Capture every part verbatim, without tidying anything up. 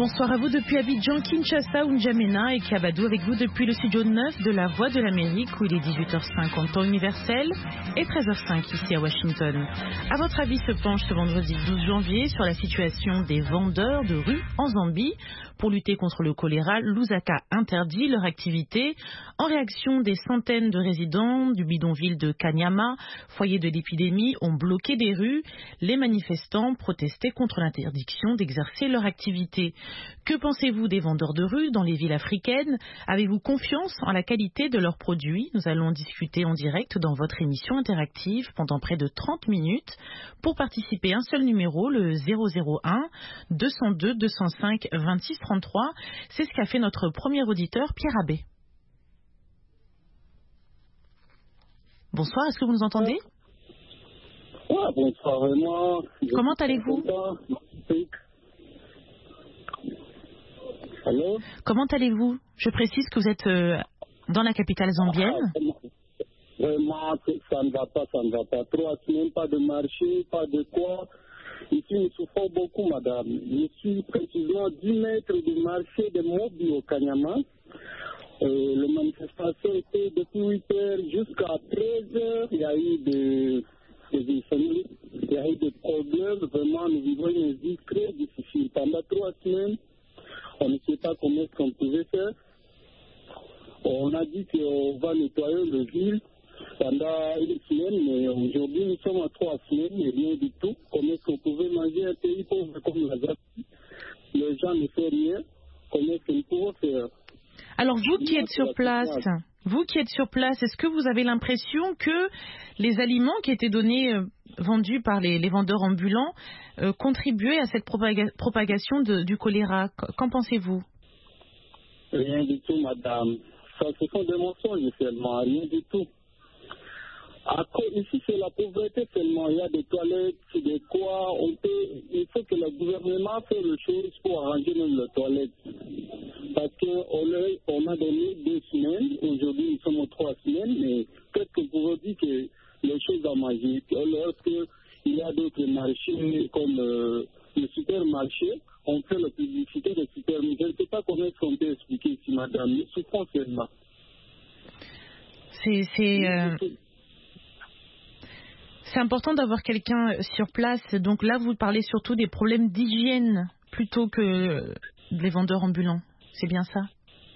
Bonsoir à vous depuis Abidjan, Kinshasa, N'Djamena et Kabadou avec vous depuis le studio neuf de la Voix de l'Amérique où il est dix-huit heures cinq en temps universel et treize heures cinq ici à Washington. À votre avis se penche ce vendredi douze janvier sur la situation des vendeurs de rue en Zambie. Pour lutter contre le choléra, Lusaka interdit leur activité. En réaction, des centaines de résidents du bidonville de Kanyama, foyer de l'épidémie, ont bloqué des rues. Les manifestants protestaient contre l'interdiction d'exercer leur activité. Que pensez-vous des vendeurs de rue dans les villes africaines? Avez-vous confiance en la qualité de leurs produits? Nous allons discuter en direct dans votre émission interactive pendant près de trente minutes. Pour participer, un seul numéro, le zéro zéro un deux cent deux deux cent cinq vingt-six trente-trois. C'est ce qu'a fait notre premier auditeur, Pierre Abbé. Bonsoir, est-ce que vous nous entendez? Ouais, bonsoir, vraiment. Comment allez-vous? Allô? Comment allez-vous? Je précise que vous êtes euh, dans la capitale zambienne. Ah, vraiment, ça ne va pas, ça ne va pas. Trois semaines, pas de marché, pas de quoi. Ici, nous souffrons beaucoup, madame. Je suis précisément dix mètres du marché de Mobi au Kanyama. Euh, le manifestation était depuis huit heures jusqu'à treize heures. Il y a eu des, des insomnies, il y a eu des problèmes. Vraiment, nous vivons une vie très difficile. Pendant trois semaines, on ne sait pas comment est-ce qu'on pouvait faire. On a dit qu'on va nettoyer le ville pendant une semaine, mais aujourd'hui, nous sommes à trois semaines et rien du tout. Comment est-ce qu'on pouvait manger un pays pauvre comme la Zambie? Les gens ne font rien. Comment est-ce qu'on pouvait faire? Alors vous qui êtes sur place, vous qui êtes sur place, est-ce que vous avez l'impression que les aliments qui étaient donnés, euh, vendus par les, les vendeurs ambulants, euh, contribuaient à cette propaga- propagation de, du choléra? Qu'en pensez-vous? Rien du tout, madame. Ça, ce sont des mensonges seulement, rien du tout. Après, ici, c'est la pauvreté seulement. Il y a des toilettes, des quoi. On peut, il faut que le gouvernement fasse les choses pour arranger même les toilettes. Parce qu'on a, on a donné deux semaines. Aujourd'hui, nous sommes aux trois semaines. Mais qu'est-ce que vous pouvez dire que les choses à manger? Lorsqu'il y a d'autres marchés comme euh, le supermarché, on fait la publicité des supermarchés. Je ne sais pas comment on peut expliquer ici, madame. Nous souffrons seulement. C'est... c'est euh... C'est important d'avoir quelqu'un sur place. Donc là, vous parlez surtout des problèmes d'hygiène plutôt que des vendeurs ambulants. C'est bien ça?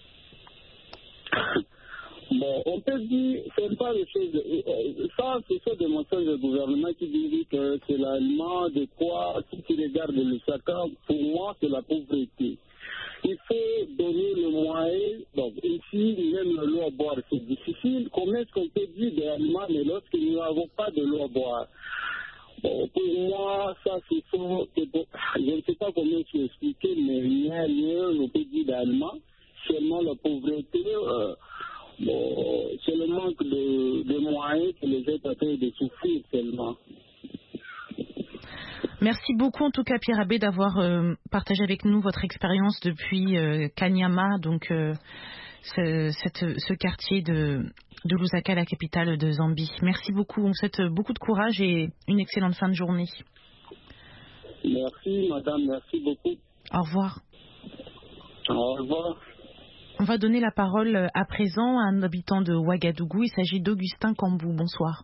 Bon, on peut dire, c'est pas les choses. Ça, ce sont des mensonges du gouvernement qui disent que c'est l'aliment de quoi, si tu regardes le chacun, pour moi, c'est la pauvreté. Il faut donner le moyen. Donc, ici, même l'eau à boire, c'est difficile. Comment est-ce qu'on peut dire des aliments, mais lorsque nous n'avons pas de l'eau à boire? Bon, pour moi, ça, c'est faux. Je ne sais pas comment je expliquer, mais rien, rien, on peut dire d'aliments. Seulement la pauvreté, euh, bon, c'est le manque de, de moyens que les gens sont en train de souffrir seulement. Merci beaucoup en tout cas Pierre Abbé d'avoir euh, partagé avec nous votre expérience depuis euh, Kanyama, donc euh, ce, cette, ce quartier de, de Lusaka, la capitale de Zambie. Merci beaucoup, on vous souhaite beaucoup de courage et une excellente fin de journée. Merci madame, merci beaucoup. Au revoir. Au revoir. On va donner la parole à présent à un habitant de Ouagadougou, il s'agit d'Augustin Kambou. Bonsoir.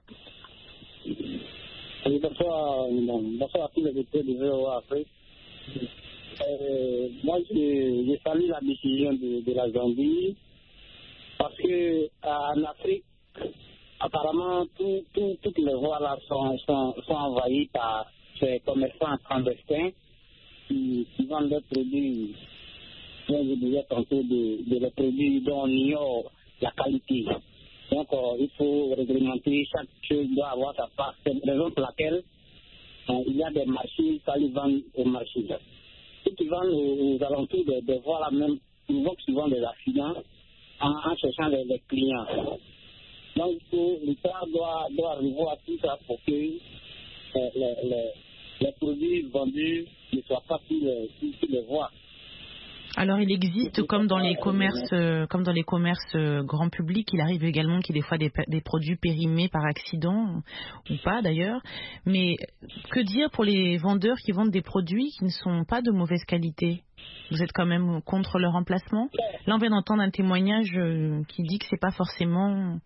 Oui, bonsoir, bonsoir à tous les auditeurs de V O A Afrique. Euh, moi, je, je salue la décision de, de la Zambie parce que en Afrique, apparemment, tout, tout, toutes les voies là sont, sont, sont envahies par ces commerçants clandestins qui, qui vendent leurs produits, comme je disais tantôt, de, de les produits dont on ignore la qualité. Donc, euh, il faut réglementer, chaque chose doit avoir sa part. C'est la raison pour laquelle euh, il y a des marchés, ça les vend au marché. Ceux qui vendent aux, aux alentours des de voies là même, ils vont souvent des accidents en, en cherchant les, les clients. Donc, l'État doit, doit revoir tout ça pour que euh, les, les, les produits vendus ne soient pas sur les, sur les voies. Alors il existe, comme dans les commerces, euh, comme dans les commerces euh, grand public, il arrive également qu'il y ait des fois des, des produits périmés par accident, ou pas d'ailleurs. Mais que dire pour les vendeurs qui vendent des produits qui ne sont pas de mauvaise qualité? Vous êtes quand même contre leur remplacement? Là on vient d'entendre un témoignage euh, qui dit que c'est pas forcément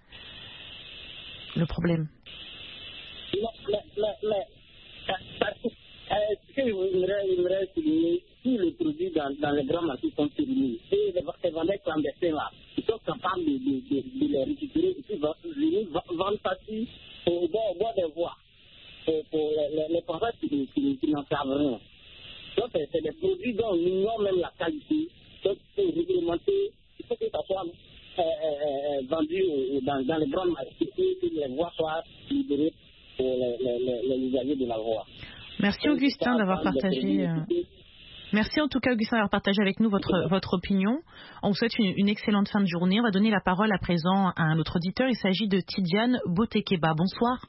le problème. Mais, mais, mais, mais, parce que, euh, ce que je voudrais souligner, si les produits dans, dans les grands marchés sont périmés, et les, les vendeurs clandestins là, ils sont capables de, de, de, de les récupérer et puis venir vendre ça au bord, au bord des voies pour, pour les, les, les producteurs qui, qui, qui n'en savent rien. Donc, c'est, c'est des produits dont on ignore même la qualité, donc il faut réglementer, il faut que ça soit euh, euh, vendu dans, dans les grands marchés, que les voies soient libérées pour les, les, les, les usagers de la voie. Merci Augustin d'avoir partagé. Euh... Merci en tout cas Augustin d'avoir partagé avec nous votre votre opinion. On vous souhaite une, une excellente fin de journée. On va donner la parole à présent à un autre auditeur. Il s'agit de Tidiane Botekeba. Bonsoir.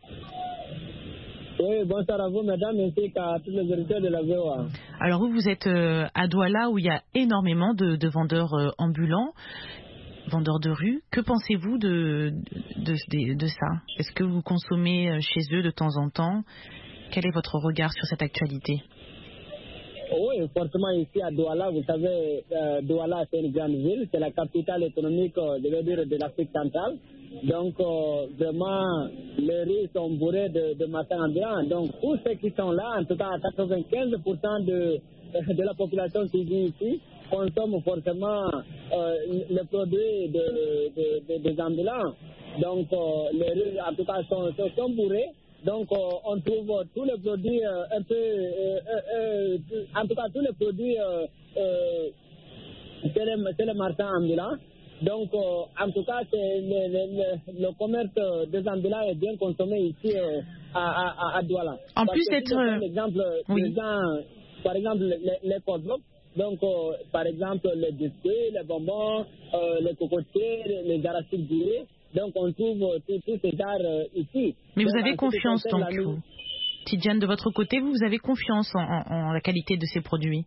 Oui, bonsoir à vous, mesdames, ainsi qu'à tous les auditeurs de la V O A. Alors vous, vous êtes euh, à Douala où il y a énormément de, de vendeurs euh, ambulants, vendeurs de rue. Que pensez-vous de de, de, de ça? Est-ce que vous consommez chez eux de temps en temps? Quel est votre regard sur cette actualité? Oui, forcément ici à Douala, vous savez, euh, Douala c'est une grande ville, c'est la capitale économique euh, je veux dire, de l'Afrique centrale. Donc euh, vraiment, les rues sont bourrées de, de marchands ambulants. Donc tous ceux qui sont là, en tout cas quatre-vingt-quinze pour cent de, de la population qui vit ici, consomment forcément euh, les produits de, de, de, des ambulants. Donc euh, les rues en tout cas sont, sont bourrées. Donc, euh, on trouve euh, tous les produits euh, un peu, euh, euh, euh, en tout cas tous les produits, euh, euh, c'est les, c'est les marchands ambulants. Donc, euh, en tout cas, c'est le, le, le, le commerce des ambulants est bien consommé ici euh, à, à, à Douala. En Parce plus que d'être... si je prends l'exemple oui. des gens, par exemple, les, les podlops, donc, euh, par exemple, les biscuits, les bonbons, euh, les cocotiers, les, les arachides durés. Donc, on trouve euh, tous ces genres euh, ici. Mais donc, vous avez confiance, donc, vous. Tidiane, de votre côté, vous, vous avez confiance en, en, en la qualité de ces produits?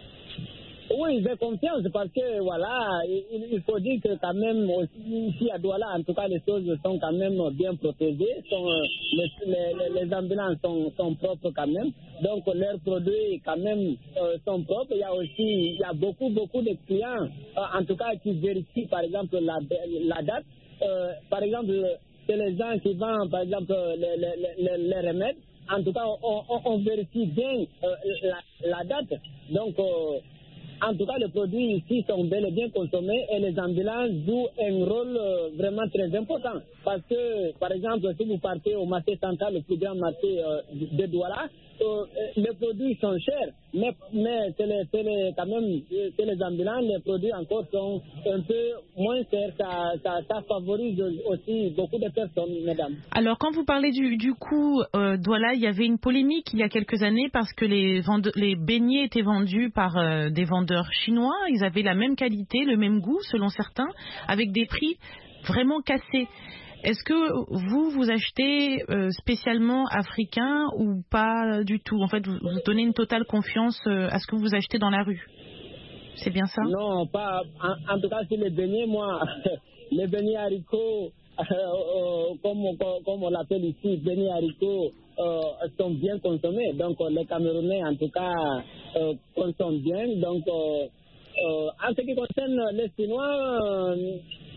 Oui, j'ai confiance parce que, voilà, il, il faut dire que quand même, ici à Douala, en tout cas, les choses sont quand même bien protégées. Sont, les, les, les ambulances sont, sont propres quand même. Donc, leurs produits, quand même, euh, sont propres. Il y a aussi, il y a beaucoup, beaucoup de clients, euh, en tout cas, qui vérifient, par exemple, la, la date. Euh, par exemple, c'est les gens qui vendent, par exemple, les, les, les, les remèdes. En tout cas, on, on, on vérifie bien euh, la, la date. Donc, euh, en tout cas, les produits ici sont bel et bien consommés et les ambulances jouent un rôle euh, vraiment très important. Parce que, par exemple, si vous partez au marché central, le plus grand marché euh, de Douala, euh, les produits sont chers, mais, mais c'est les, c'est les, quand même, c'est les ambulances, les produits encore sont un peu moins chers. Ça, ça, ça favorise aussi beaucoup de personnes, mesdames. Alors, quand vous parlez du, du coût, euh, Douala, il y avait une polémique il y a quelques années parce que les, vende- les beignets étaient vendus par euh, des vendeurs chinois. Ils avaient la même qualité, le même goût, selon certains, avec des prix vraiment cassés. Est-ce que vous, vous achetez euh, spécialement africain ou pas du tout? En fait, vous, vous donnez une totale confiance euh, à ce que vous achetez dans la rue. C'est bien ça? Non, pas. En, en tout cas, sur les beignets, moi, les beignets haricots, euh, euh, comme, comme, comme on l'appelle ici, beignets haricots, euh, sont bien consommés. Donc, les Camerounais, en tout cas, euh, consomment bien. Donc, euh, euh, en ce qui concerne les Chinois, euh,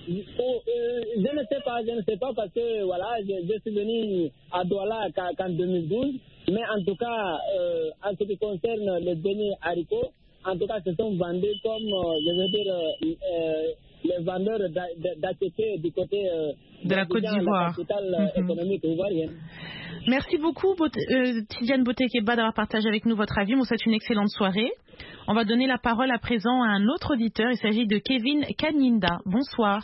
Oh, euh, je ne sais pas, je ne sais pas parce que voilà, je, je suis venu à Douala qu'en deux mille douze, mais en tout cas, euh, en ce qui concerne les beignets haricots, en tout cas, ce sont vendus comme, euh, je veux dire, euh, les vendeurs d'A T P du côté euh, de la Côte d'Ivoire, la capitale mm-hmm. économique ivoirienne. Merci beaucoup, Bot- euh, Tidiane Botekeba, d'avoir partagé avec nous votre avis. On vous souhaite une excellente soirée. On va donner la parole à présent à un autre auditeur. Il s'agit de Kevin Kaninda. Bonsoir.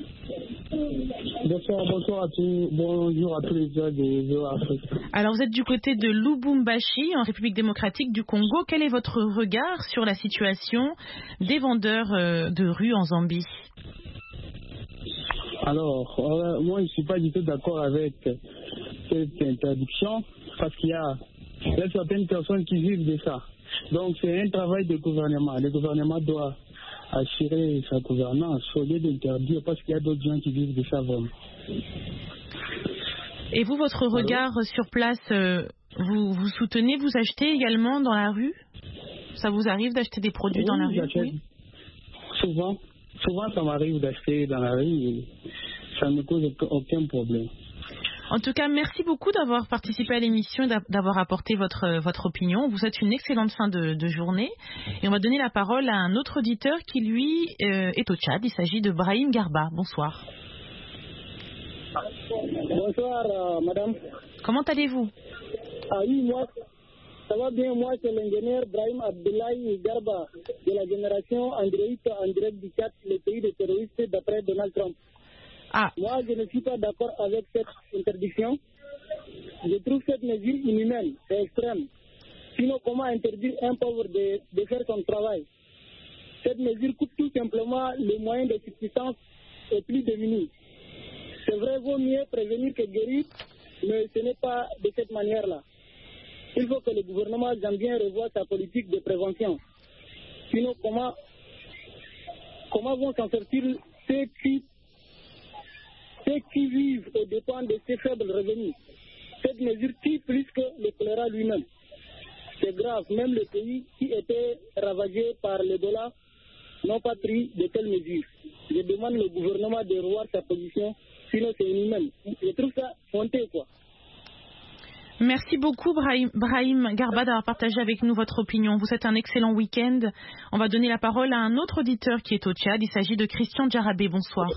Bonsoir, bonsoir à tous. Bonjour à tous les gens de V O A Afrique. Alors, vous êtes du côté de Lubumbashi, en République démocratique du Congo. Quel est votre regard sur la situation des vendeurs euh, de rue en Zambie? Alors, euh, moi, je ne suis pas du tout d'accord avec cette interdiction parce qu'il y a, il y a certaines personnes qui vivent de ça. Donc, c'est un travail du gouvernement. Le gouvernement doit assurer sa gouvernance au lieu d'interdire parce qu'il y a d'autres gens qui vivent de ça vraiment. Et vous, votre regard Allô? Sur place, euh, vous, vous soutenez, vous achetez également dans la rue? Ça vous arrive d'acheter des produits oui, dans la rue? Oui. Souvent, souvent ça m'arrive d'acheter dans la rue et ça ne cause aucun problème. En tout cas, merci beaucoup d'avoir participé à l'émission et d'avoir apporté votre, votre opinion. On vous souhaite une excellente fin de, de journée. Et on va donner la parole à un autre auditeur qui, lui, euh, est au Tchad. Il s'agit de Brahim Garba. Bonsoir. Bonsoir, euh, madame. Comment allez-vous? Ah oui, moi, ça va bien. Moi, c'est l'ingénieur Brahim Abdoulaye Garba de la génération androïde en direct du Tchad, le pays des terroristes d'après Donald Trump. Ah. Moi, je ne suis pas d'accord avec cette interdiction. Je trouve cette mesure inhumaine et extrême. Sinon, comment interdire un pauvre de, de faire son travail? Cette mesure coupe tout simplement les moyens de subsistance aux plus démunis. C'est vrai, vaut mieux prévenir que guérir, mais ce n'est pas de cette manière-là. Il faut que le gouvernement zambien revoie sa politique de prévention. Sinon, comment, comment vont s'en sortir ceux qui Ceux qui vivent aux dépens de ces faibles revenus? Cette mesure tue plus que le choléra lui-même. C'est grave, même les pays qui étaient ravagés par l'Ebola n'ont pas pris de telles mesures. Je demande au gouvernement de revoir sa position, sinon c'est inhumain. Je trouve ça honteux, quoi. Merci beaucoup Brahim, Brahim Garba d'avoir partagé avec nous votre opinion. Vous êtes un excellent week-end. On va donner la parole à un autre auditeur qui est au Tchad. Il s'agit de Christian Djarabé. Bonsoir.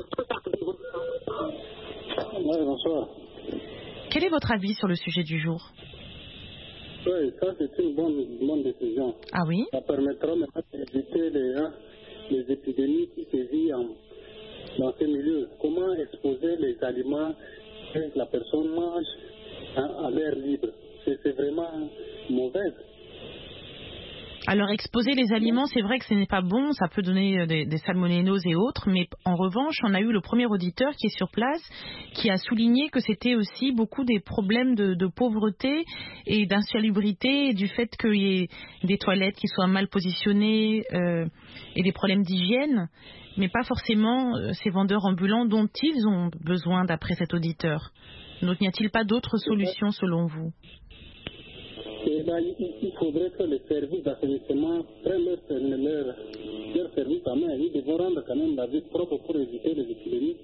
Oui, bonsoir. Quel est votre avis sur le sujet du jour? Oui, ça c'est une bonne, bonne décision. Ah oui? Ça permettra d'éviter les, hein, les épidémies qui sévissent en, dans ces milieux. Comment exposer les aliments que la personne mange hein, à l'air libre? C'est vraiment mauvais. Alors exposer les aliments, c'est vrai que ce n'est pas bon, ça peut donner des, des salmonelloses et autres, mais en revanche, on a eu le premier auditeur qui est sur place, qui a souligné que c'était aussi beaucoup des problèmes de, de pauvreté et d'insalubrité, et du fait qu'il y ait des toilettes qui soient mal positionnées euh, et des problèmes d'hygiène, mais pas forcément euh, ces vendeurs ambulants dont ils ont besoin d'après cet auditeur. Donc n'y a-t-il pas d'autres solutions selon vous? Et ben, il faudrait que les services d'assainissement prennent leur, leur, leur service en main. Ils devront rendre quand même la vie propre pour éviter les épidémies.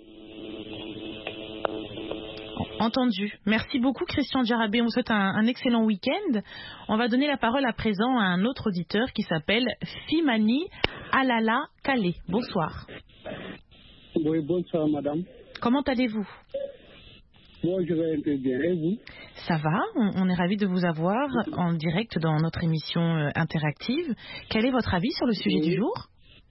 Entendu. Merci beaucoup Christian Djarabé. On vous souhaite un, un excellent week-end. On va donner la parole à présent à un autre auditeur qui s'appelle Fimani Alala Kale. Bonsoir. Oui, bonsoir madame. Comment allez-vous? Moi, je vais un peu bien. Et vous? Ça va, on, on est ravis de vous avoir en direct dans notre émission euh, interactive. Quel est votre avis sur le sujet oui. du jour?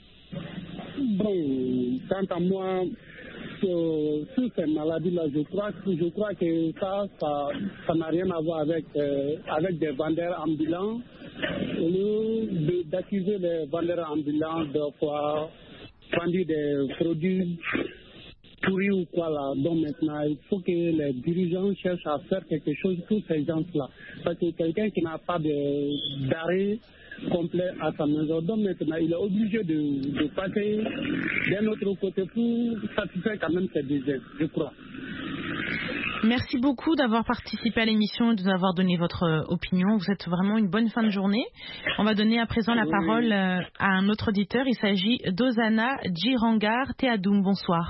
Bon, quant à moi, sur, sur ces maladies-là, je crois, je crois que ça, ça, ça n'a rien à voir avec, euh, avec des vendeurs ambulants. Au lieu de, d'accuser les vendeurs ambulants d'avoir vendu des produits pourri ou quoi là. Donc maintenant, il faut que les dirigeants cherchent à faire quelque chose pour ces gens-là. Parce que quelqu'un qui n'a pas de, d'arrêt complet à sa maison, donc maintenant, il est obligé de, de passer d'un autre côté pour satisfaire quand même ses désirs, je crois. Merci beaucoup d'avoir participé à l'émission et de nous avoir donné votre opinion. Vous êtes vraiment une bonne fin de journée. On va donner à présent la oui. parole à un autre auditeur. Il s'agit d'Ozana Djirangar Théadoum. Bonsoir.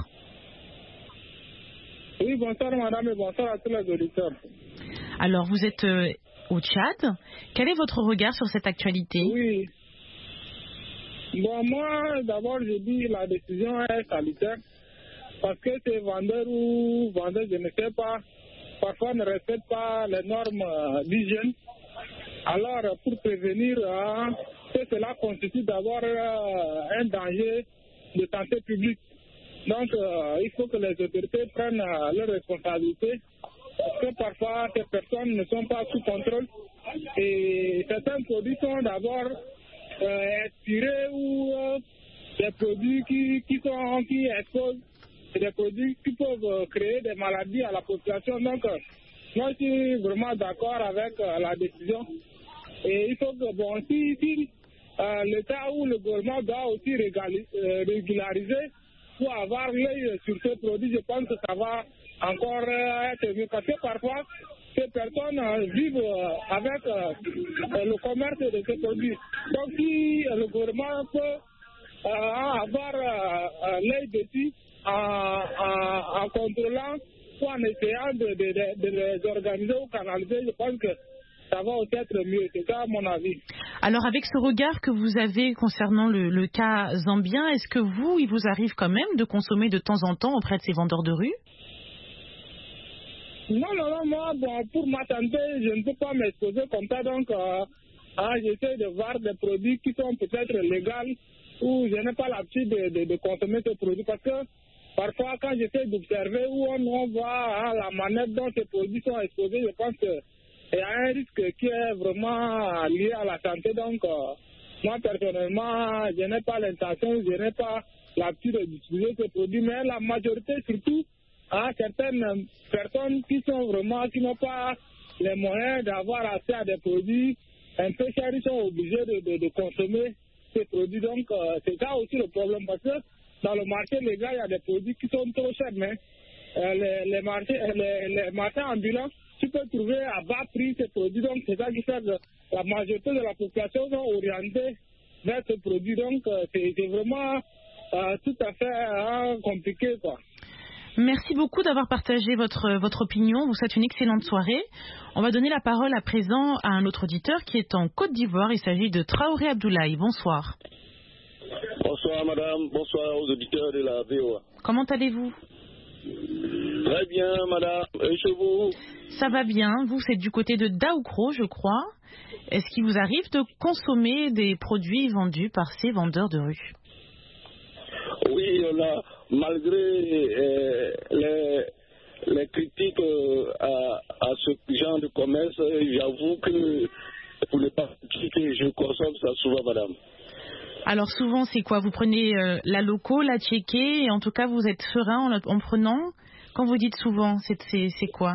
Oui, bonsoir madame et bonsoir à tous les auditeurs. Alors, vous êtes euh, au Tchad. Quel est votre regard sur cette actualité? Oui. Bon, moi, d'abord, je dis la décision est salutaire parce que ces vendeurs ou vendeurs, je ne sais pas, parfois ne respectent pas les normes euh, d'hygiène. Alors, pour prévenir euh, que cela constitue d'abord euh, un danger de santé publique. Donc, euh, il faut que les autorités prennent euh, leurs responsabilités parce que parfois, ces personnes ne sont pas sous contrôle et certains produits sont d'abord euh, expirés ou euh, des produits qui, qui, sont, qui exposent, des produits qui peuvent euh, créer des maladies à la population. Donc, euh, moi, je suis vraiment d'accord avec euh, la décision et il faut que, bon, si, si euh, le cas où le gouvernement doit aussi régulariser, euh, régulariser pour avoir l'œil sur ces produits, je pense que ça va encore euh, être mieux. Parce que parfois, ces personnes euh, vivent euh, avec euh, le commerce de ces produits. Donc si euh, le gouvernement peut euh, avoir euh, l'œil dessus en, en, en contrôlant ou en essayant de, de, de, de les organiser ou canaliser, je pense que ça va aussi être mieux. C'est ça mon avis. Alors avec ce regard que vous avez concernant le, le cas zambien, est-ce que vous, il vous arrive quand même de consommer de temps en temps auprès de ces vendeurs de rue? Non, non, non, moi, bon, pour ma santé, je ne peux pas m'exposer comme ça, donc euh, ah, j'essaie de voir des produits qui sont peut-être légaux ou je n'ai pas l'habitude de, de, de consommer ces produits parce que parfois quand j'essaie d'observer où on, on voit hein, la manière dont ces produits sont exposés, je pense qu'il y a un risque qui est vraiment lié à la santé, donc euh, moi personnellement, je n'ai pas l'intention, je n'ai pas l'habitude d'utiliser ces produits, mais la majorité surtout, à certaines personnes qui sont vraiment, qui n'ont pas les moyens d'avoir accès à des produits un peu chers, ils sont obligés de, de, de consommer ces produits. Donc, euh, c'est ça aussi le problème parce que dans le marché légal, il y a des produits qui sont trop chers, mais euh, les, les, marchés, les, les marchés ambulants, tu peux trouver à bas prix ces produits. Donc, c'est ça qui fait que la majorité de la population sont orientée vers ces produits. Donc, euh, c'est, c'est vraiment euh, tout à fait euh, compliqué, quoi. Merci beaucoup d'avoir partagé votre, votre opinion. Vous souhaite une excellente soirée. On va donner la parole à présent à un autre auditeur qui est en Côte d'Ivoire. Il s'agit de Traoré Abdoulaye. Bonsoir. Bonsoir madame, bonsoir aux auditeurs de la V O A. Comment allez-vous? Très bien madame, et chez vous? Ça va bien. Vous, c'est du côté de Daoukro, je crois. Est-ce qu'il vous arrive de consommer des produits vendus par ces vendeurs de rue? Oui, là, malgré euh, les, les critiques euh, à, à ce genre de commerce, j'avoue que pour ne pas critiquer, je consomme ça souvent, madame. Alors souvent, c'est quoi? Vous prenez euh, la loco, la tchéké, et en tout cas, vous êtes serein en, en prenant? Quand vous dites souvent, c'est, c'est, c'est quoi?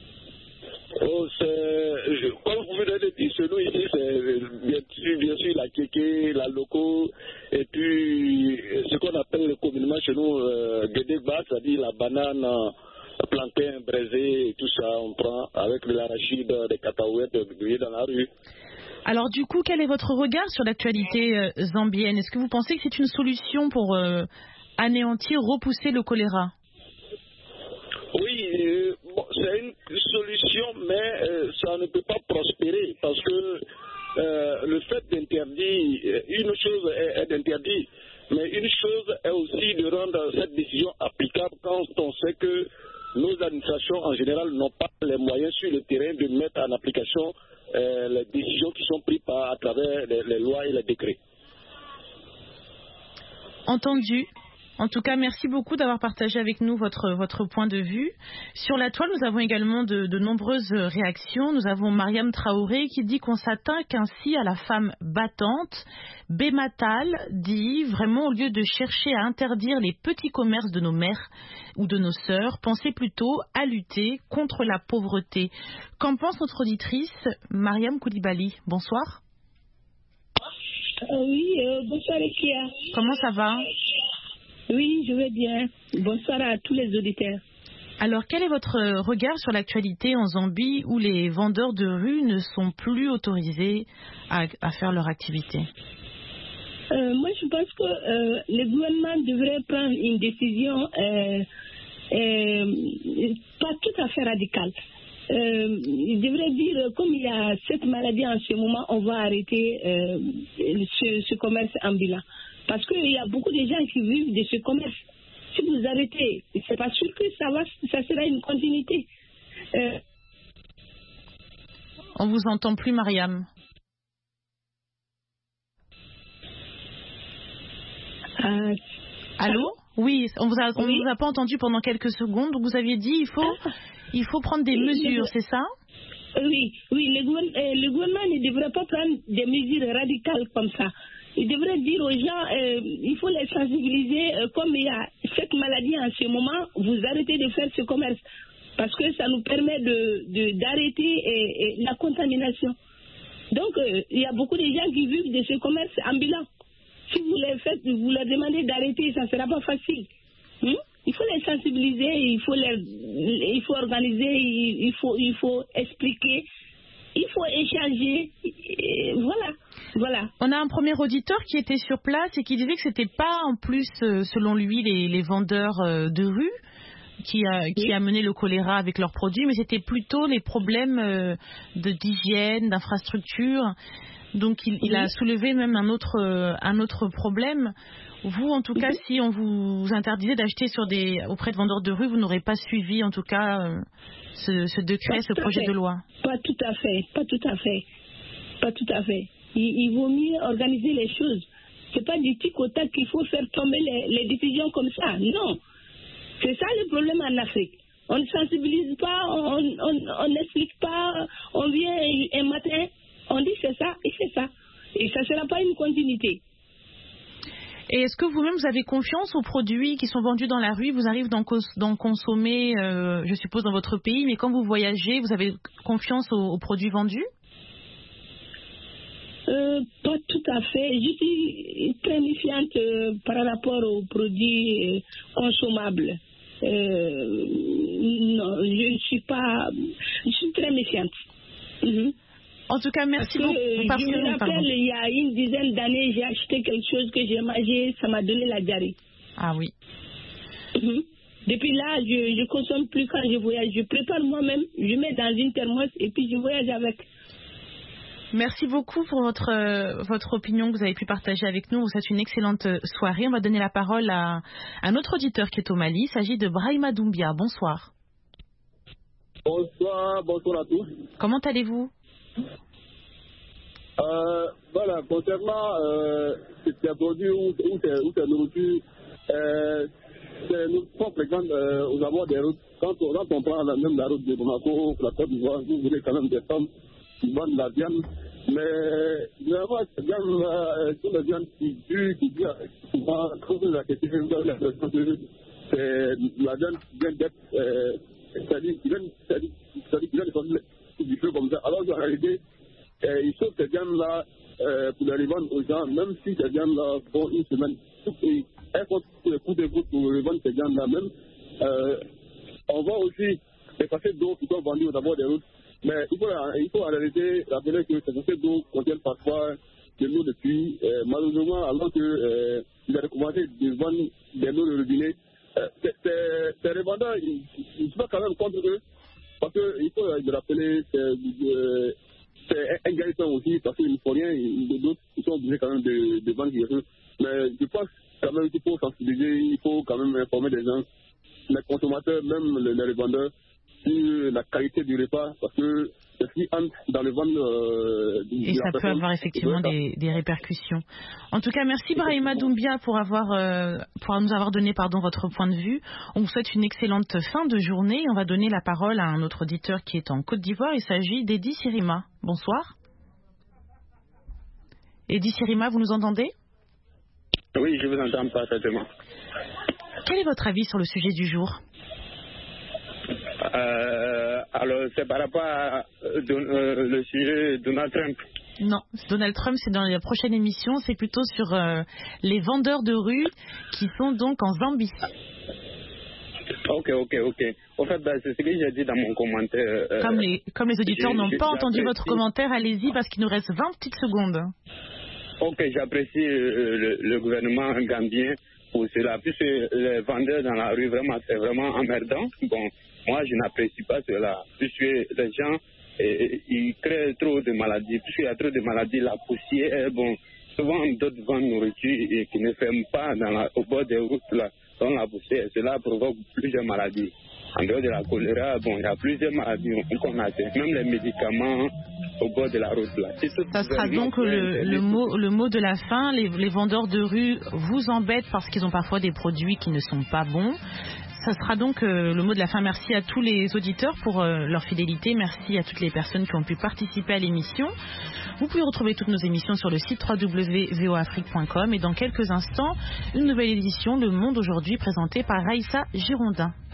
Oh, c'est, je, comme vous venez de dire, chez nous ici, c'est bien sûr, bien sûr la kéké, la loco, et puis ce qu'on appelle communément chez nous euh, guédéba, c'est-à-dire la banane, euh, plantain, braisé, et tout ça, on prend avec de l'arachide, des cacahuètes grillées dans la rue. Alors du coup, quel est votre regard sur l'actualité euh, zambienne? Est-ce que vous pensez que c'est une solution pour euh, anéantir, repousser le choléra? Oui, euh, bon, c'est une solution, mais euh, ça ne peut pas prospérer parce que euh, le fait d'interdire, une chose est, est d'interdire, mais une chose est aussi de rendre cette décision applicable quand on sait que nos administrations en général n'ont pas les moyens sur le terrain de mettre en application euh, les décisions qui sont prises par, à travers les, les lois et les décrets. Entendu. En tout cas, merci beaucoup d'avoir partagé avec nous votre, votre point de vue. Sur la toile, nous avons également de, de nombreuses réactions. Nous avons Mariam Traoré qui dit qu'on s'attaque ainsi à la femme battante. Bématal dit vraiment, au lieu de chercher à interdire les petits commerces de nos mères ou de nos sœurs, pensez plutôt à lutter contre la pauvreté. Qu'en pense notre auditrice Mariam Koulibaly? Bonsoir. Euh, oui, euh, bonsoir Ekia. Comment ça va? Oui, je vais bien. Bonsoir à tous les auditeurs. Alors, quel est votre regard sur l'actualité en Zambie où les vendeurs de rue ne sont plus autorisés à, à faire leur activité? euh, Moi, je pense que euh, le gouvernement devrait prendre une décision euh, euh, pas tout à fait radicale. Euh, il devrait dire, comme il y a cette maladie en ce moment, on va arrêter euh, ce, ce commerce ambulant. Parce qu'il y a beaucoup de gens qui vivent de ce commerce. Si vous arrêtez, c'est pas sûr que ça va, ça sera une continuité. Euh... On vous entend plus, Mariam. Euh... Allô? Oui, on vous a, on oui. vous a pas entendu pendant quelques secondes. Donc vous aviez dit il faut, ah. il faut prendre des oui, mesures, le... c'est ça? Oui, oui. Le gouvernement, euh, le gouvernement ne devrait pas prendre des mesures radicales comme ça. Il devrait dire aux gens, euh, il faut les sensibiliser, euh, comme il y a cette maladie en ce moment, vous arrêtez de faire ce commerce. Parce que ça nous permet de, de, d'arrêter et, et la contamination. Donc, euh, il y a beaucoup de gens qui vivent de ce commerce ambulant. Si vous les faites, vous leur demandez d'arrêter, ça ne sera pas facile. Hmm? Il faut les sensibiliser, il faut, les, il faut organiser, il faut, il faut expliquer, il faut échanger. Et voilà, voilà. On a un premier auditeur qui était sur place et qui disait que c'était pas en plus, euh, selon lui, les, les vendeurs euh, de rue qui a, qui oui. a mené le choléra avec leurs produits, mais c'était plutôt les problèmes euh, de d'hygiène, d'infrastructure. Donc il, il oui. a soulevé même un autre, euh, un autre problème. Vous, en tout cas, oui. si on vous interdisait d'acheter sur des, auprès de vendeurs de rue, vous n'aurez pas suivi, en tout cas, euh, ce, ce décret, ce projet de loi. Pas tout à fait, pas tout à fait, pas tout à fait. Il, il vaut mieux organiser les choses. C'est pas du tic au tac qu'il faut faire tomber les, les décisions comme ça. Non, c'est ça le problème en Afrique. On ne sensibilise pas, on n'explique pas, on vient un matin, on dit c'est ça et c'est ça. Et ça ne sera pas une continuité. Et est-ce que vous-même, vous avez confiance aux produits qui sont vendus dans la rue? Vous arrivez d'en, cons- d'en consommer, euh, je suppose, dans votre pays, mais quand vous voyagez, vous avez confiance aux, aux produits vendus? euh, Pas tout à fait. Je suis très méfiante euh, par rapport aux produits euh, consommables. Euh, non, je ne suis pas... Je suis très méfiante. Mm-hmm. En tout cas, merci parce beaucoup. Que, parce je que, me rappelle, pardon. il y a une dizaine d'années, j'ai acheté quelque chose que j'ai mangé, ça m'a donné la diarrhée. Ah oui. Mm-hmm. Depuis là, je ne consomme plus quand je voyage. Je prépare moi-même, je mets dans une thermos et puis je voyage avec. Merci beaucoup pour votre, euh, votre opinion que vous avez pu partager avec nous. C'est une excellente soirée. On va donner la parole à un autre auditeur qui est au Mali. Il s'agit de Brahima Doumbia. Bonsoir. Bonsoir, bonsoir à tous. Comment allez-vous? Euh, voilà, concernant euh, ces produits ou ces nourritures, euh, nous sommes fréquents euh, aux abords des routes. Quand on, quand on prend la, même la route de Bamako, la Côte d'Ivoire, vous verrez quand même des femmes qui vendent de la viande. Mais vraiment, cette viande, euh, c'est la viande qui dure, qui dure souvent, quand vous la question, vous avez l'impression que c'est la viande qui vient d'être, euh, c'est-à-dire qui vient, c'est-à-dire qui vient de sortir du feu comme ça. Alors qu'en réalité, Euh, il faut que ces viandes-là, euh, pour les revendre aux gens, même si ces viandes-là font une semaine, elles font le coup de goutte pour revendre ces viandes-là même. Euh, on voit aussi les paquets d'eau qui sont vendus au bord des routes, mais il faut, il faut en réalité rappeler que ces paquets d'eau contiennent parfois de l'eau de pluie. Euh, malheureusement, alors que euh, il a recommandé de vendre des eaux de robinet, euh, ces revendeurs, ils ne sont pas quand même contre eux, parce qu'il faut le rappeler, c'est... Euh, c'est un gain aussi, parce qu'il ne faut rien, d'autres ils sont obligés quand même de, de vendre des choses. Mais je pense quand même qu'il faut sensibiliser, il faut quand même informer les gens, les consommateurs, même les, les vendeurs, sur la qualité du repas, parce que ce qui entre dans le ventre euh, et ça peut avoir effectivement des, des répercussions. En tout cas, merci Brahima Doumbia pour avoir euh, pour nous avoir donné pardon votre point de vue. On vous souhaite une excellente fin de journée. On va donner la parole à un autre auditeur qui est en Côte d'Ivoire. Il s'agit d'Edi Sirima. Bonsoir. Edi Sirima, vous nous entendez? Oui, je vous entends parfaitement. Quel est votre avis sur le sujet du jour? Euh, alors, c'est par rapport à euh, euh, le sujet de Donald Trump. Non, Donald Trump, c'est dans la prochaine émission. C'est plutôt sur euh, les vendeurs de rue qui sont donc en Zambie. Ok, ok, ok. En fait, bah, c'est ce que j'ai dit dans mon commentaire. Euh, comme, les, comme les auditeurs n'ont pas entendu votre commentaire, allez-y parce qu'il nous reste vingt petites secondes. Ok, j'apprécie euh, le, le gouvernement gambien pour cela. Puisque les vendeurs dans la rue, vraiment, c'est vraiment emmerdant. Bon, moi, je n'apprécie pas cela. Puisque les gens, et, ils créent trop de maladies. Puisqu'il y a trop de maladies, la poussière, bon, souvent d'autres vendent nourriture et qui ne ferment pas dans la, au bord des routes, là, dans la poussière. Cela provoque plusieurs maladies. En dehors de la choléra, bon, il y a plusieurs maladies qu'on a. Même les médicaments au bord de la route, là. Ça sera donc le, le, mot, le mot de la fin. Les, les vendeurs de rue vous embêtent parce qu'ils ont parfois des produits qui ne sont pas bons. Ça sera donc euh, le mot de la fin. Merci à tous les auditeurs pour euh, leur fidélité. Merci à toutes les personnes qui ont pu participer à l'émission. Vous pouvez retrouver toutes nos émissions sur le site w w w point voa afrique point com et dans quelques instants, une nouvelle édition Le Monde aujourd'hui présentée par Raïssa Girondin.